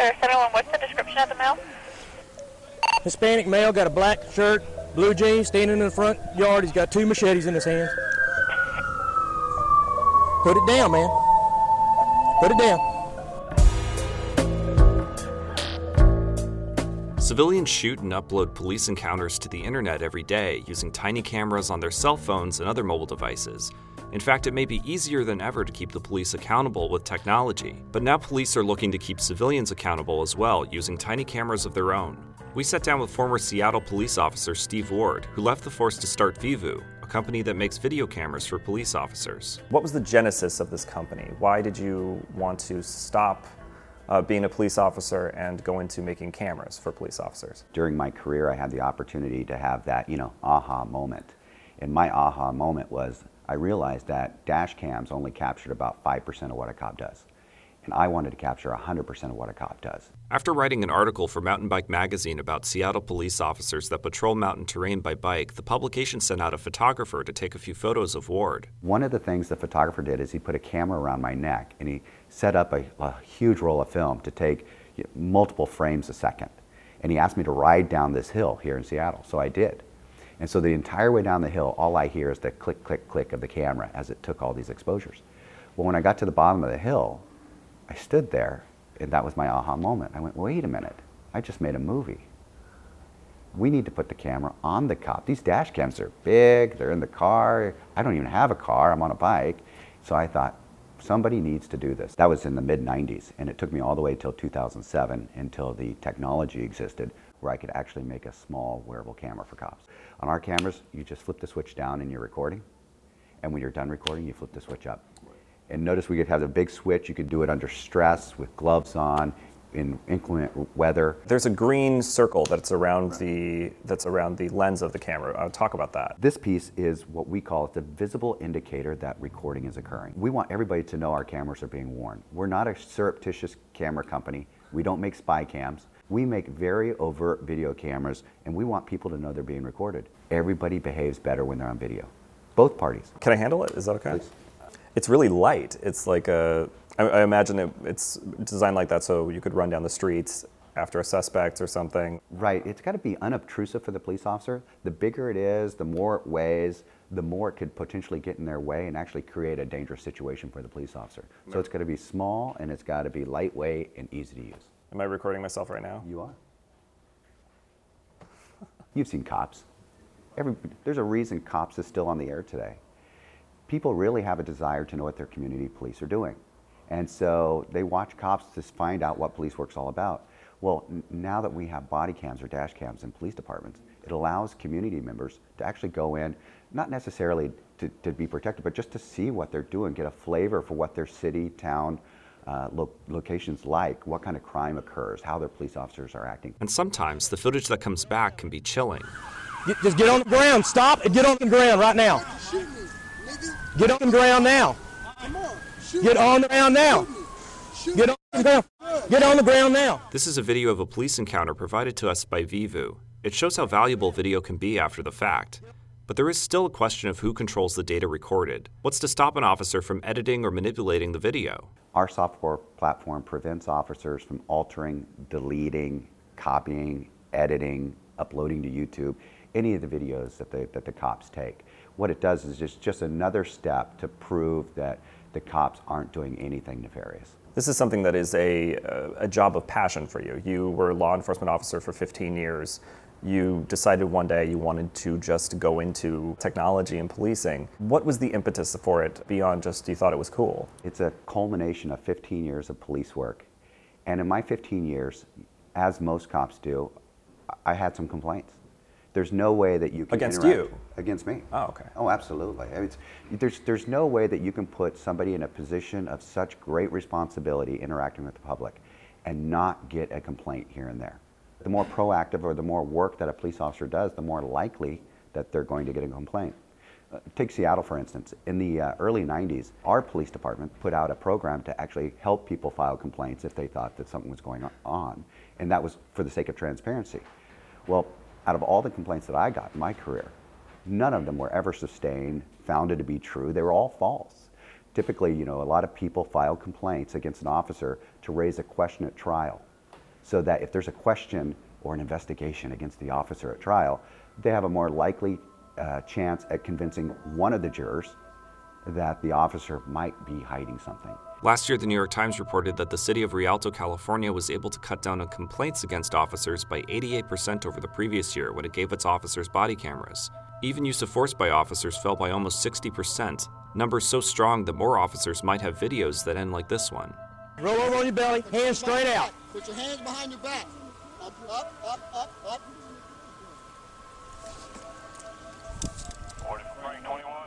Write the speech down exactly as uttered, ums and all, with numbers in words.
Clear seven one, what's the description of the male? Hispanic male, got a black shirt, blue jeans, standing in the front yard. He's got two machetes in his hands. Put it down, man. Put it down. Civilians shoot and upload police encounters to the internet every day using tiny cameras on their cell phones and other mobile devices. In fact, it may be easier than ever to keep the police accountable with technology. But now police are looking to keep civilians accountable as well, using tiny cameras of their own. We sat down with former Seattle police officer Steve Ward, who left the force to start Vivu, a company that makes video cameras for police officers. What was the genesis of this company? Why did you want to stop uh, being a police officer and go into making cameras for police officers? During my career, I had the opportunity to have that, you know, aha moment. And my aha moment was I realized that dash cams only captured about five percent of what a cop does. And I wanted to capture one hundred percent of what a cop does. After writing an article for Mountain Bike Magazine about Seattle police officers that patrol mountain terrain by bike, the publication sent out a photographer to take a few photos of Ward. One of the things the photographer did is he put a camera around my neck and he set up a, a huge roll of film to take you know, multiple frames a second. And he asked me to ride down this hill here in Seattle, so I did. And so the entire way down the hill, all I hear is the click, click, click of the camera as it took all these exposures. Well, when I got to the bottom of the hill, I stood there, and that was my aha moment. I went, wait a minute, I just made a movie. We need to put the camera on the cop. These dash cams are big, they're in the car. I don't even have a car, I'm on a bike. So I thought, somebody needs to do this. That was in the mid nineties, and it took me all the way till two thousand seven until the technology existed where I could actually make a small wearable camera for cops. On our cameras, you just flip the switch down and you're recording, and when you're done recording, you flip the switch up. And notice we could have a big switch. You could do it under stress with gloves on, in inclement weather. There's a green circle that's around the that's around the lens of the camera. I'll talk about that. This piece is what we call the visible indicator that recording is occurring. We want everybody to know our cameras are being worn. We're not a surreptitious camera company. We don't make spy cams. We make very overt video cameras, and we want people to know they're being recorded. Everybody behaves better when they're on video. Both parties. Can I handle it? Is that okay? Please. It's really light. It's like a, I, I imagine it, it's designed like that so you could run down the streets after a suspect or something. Right, it's got to be unobtrusive for the police officer. The bigger it is, the more it weighs, the more it could potentially get in their way and actually create a dangerous situation for the police officer. So it's got to be small, and it's got to be lightweight and easy to use. Am I recording myself right now? You are. You've seen Cops. Every, there's a reason Cops is still on the air today. People really have a desire to know what their community police are doing. And so they watch Cops to find out what police work's all about. Well, n- now that we have body cams or dash cams in police departments, it allows community members to actually go in, not necessarily to, to be protected, but just to see what they're doing, get a flavor for what their city, town, uh, lo- locations like, what kind of crime occurs, how their police officers are acting. And sometimes the footage that comes back can be chilling. Get, just get on the ground. Stop and get on the ground right now. Get on the ground now. Get on the ground now. Get on the ground. Get on the ground now. This is a video of a police encounter provided to us by Vivu. It shows how valuable video can be after the fact. But there is still a question of who controls the data recorded. What's to stop an officer from editing or manipulating the video? Our software platform prevents officers from altering, deleting, copying, editing, uploading to YouTube, any of the videos that the, that the cops take. What it does is just, just another step to prove that the cops aren't doing anything nefarious. This is something that is a, a job of passion for you. You were a law enforcement officer for fifteen years. You decided one day you wanted to just go into technology and policing. What was the impetus for it beyond just you thought it was cool? It's a culmination of fifteen years of police work. And in my fifteen years, as most cops do, I had some complaints. There's no way that you can Against interact- you? Against me. Oh, okay. Oh, absolutely. I mean, it's, there's, there's no way that you can put somebody in a position of such great responsibility interacting with the public and not get a complaint here and there. The more proactive or the more work that a police officer does, the more likely that they're going to get a complaint. Uh, take Seattle, for instance. In the uh, early nineties, our police department put out a program to actually help people file complaints if they thought that something was going on, and that was for the sake of transparency. Well, out of all the complaints that I got in my career, none of them were ever sustained, founded to be true. They were all false. Typically, you know, a lot of people file complaints against an officer to raise a question at trial. so that if there's a question or an investigation against the officer at trial, they have a more likely uh, chance at convincing one of the jurors that the officer might be hiding something. Last year, the New York Times reported that the city of Rialto, California was able to cut down on complaints against officers by eighty-eight percent over the previous year when it gave its officers body cameras. Even use of force by officers fell by almost sixty percent, numbers so strong that more officers might have videos that end like this one. Roll over on your belly, hands straight out. Put your hands behind your back. Up, up, up, up, up. Order for Frank twenty-one.